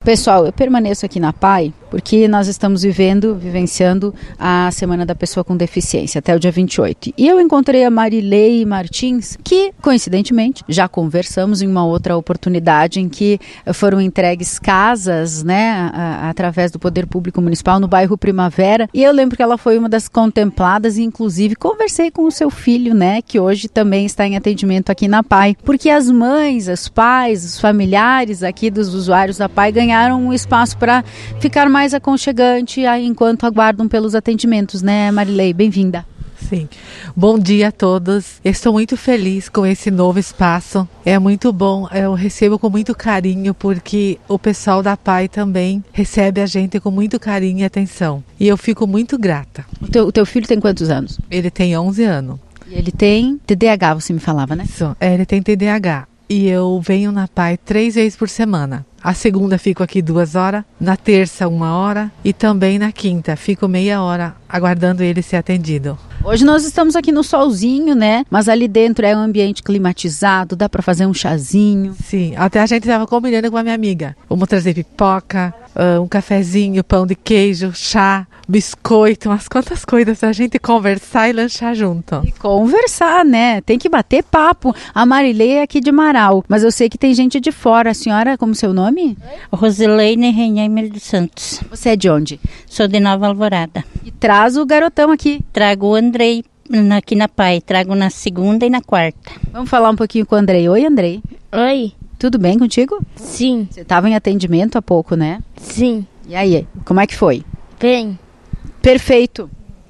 Pessoal, eu permaneço aqui na PAI porque nós estamos vivenciando a Semana da Pessoa com Deficiência, até o dia 28. E eu encontrei a Marilei Martins, que, coincidentemente, já conversamos em uma outra oportunidade em que foram entregues casas, né, através do Poder Público Municipal no bairro Primavera. E eu lembro que ela foi uma das contempladas e, inclusive, conversei com o seu filho, né, que hoje também está em atendimento aqui na PAI. Porque as mães, os pais, os familiares aqui dos usuários da PAI ganharam um espaço para ficar mais aconchegante enquanto aguardam pelos atendimentos, né, Marilei? Bem-vinda. Sim. Bom dia a todos. Eu estou muito feliz com esse novo espaço. É muito bom. Eu recebo com muito carinho porque o pessoal da PAI também recebe a gente com muito carinho e atenção. E eu fico muito grata. O teu filho tem quantos anos? Ele tem 11 anos. E ele tem TDAH, você me falava, né? Isso. Ele tem TDAH. E eu venho na PAI 3 vezes por semana. A segunda fico aqui 2 horas, na terça 1 hora e também na quinta fico meia hora aguardando ele ser atendido. Hoje nós estamos aqui no solzinho, né? Mas ali dentro é um ambiente climatizado, dá para fazer um chazinho. Sim, até a gente estava combinando com a minha amiga. Vamos trazer pipoca, um cafezinho, pão de queijo, chá, biscoito, umas quantas coisas pra gente conversar e lanchar junto. E conversar, né? Tem que bater papo. A Marilei é aqui de Marau, mas eu sei que tem gente de fora. A senhora, como seu nome? Rosileine Renheimer dos Santos. Você é de onde? Sou de Nova Alvorada. E traz o garotão aqui. Trago o Andrei aqui na PAI. Trago na segunda e na quarta. Vamos falar um pouquinho com o Andrei. Oi, Andrei. Oi. Tudo bem contigo? Sim. Você estava em atendimento há pouco, né? Sim. E aí, como é que foi? Bem. Perfeito.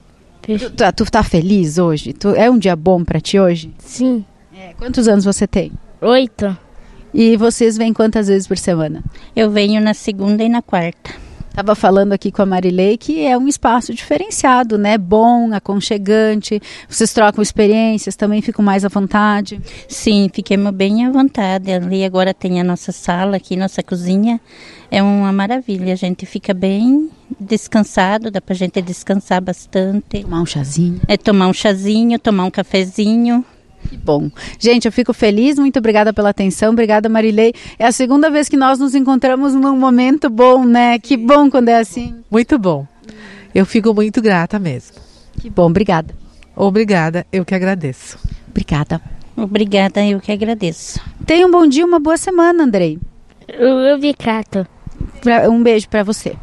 Tu tá feliz hoje? É um dia bom pra ti hoje? Sim. Quantos anos você tem? 8. E vocês vêm quantas vezes por semana? Eu venho na segunda e na quarta. Estava falando aqui com a Marilei que é um espaço diferenciado, né? Bom, aconchegante. Vocês trocam experiências, também ficam mais à vontade. Sim, fiquemos bem à vontade. Ali agora tem a nossa sala aqui, nossa cozinha. É uma maravilha. A gente fica bem descansado, dá pra gente descansar bastante. Tomar um chazinho. Tomar um chazinho, tomar um cafezinho. Que bom. Gente, eu fico feliz, muito obrigada pela atenção, obrigada Marilei. É a segunda vez que nós nos encontramos num momento bom, né? Que bom quando é assim. Muito bom. Eu fico muito grata mesmo. Que bom, obrigada. Obrigada, eu que agradeço. Obrigada. Obrigada, eu que agradeço. Tenha um bom dia, uma boa semana, Andrei. Eu vi Cato. Um beijo pra você.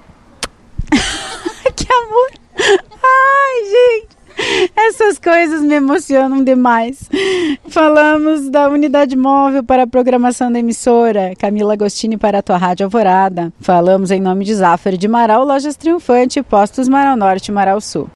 Que amor. Ai, gente. Essas coisas me emocionam demais. Falamos da unidade móvel para a programação da emissora, Camila Agostini para a tua Rádio Alvorada. Falamos em nome de Zafari de Marau, Lojas Triunfante, Postos Marau Norte e Marau Sul.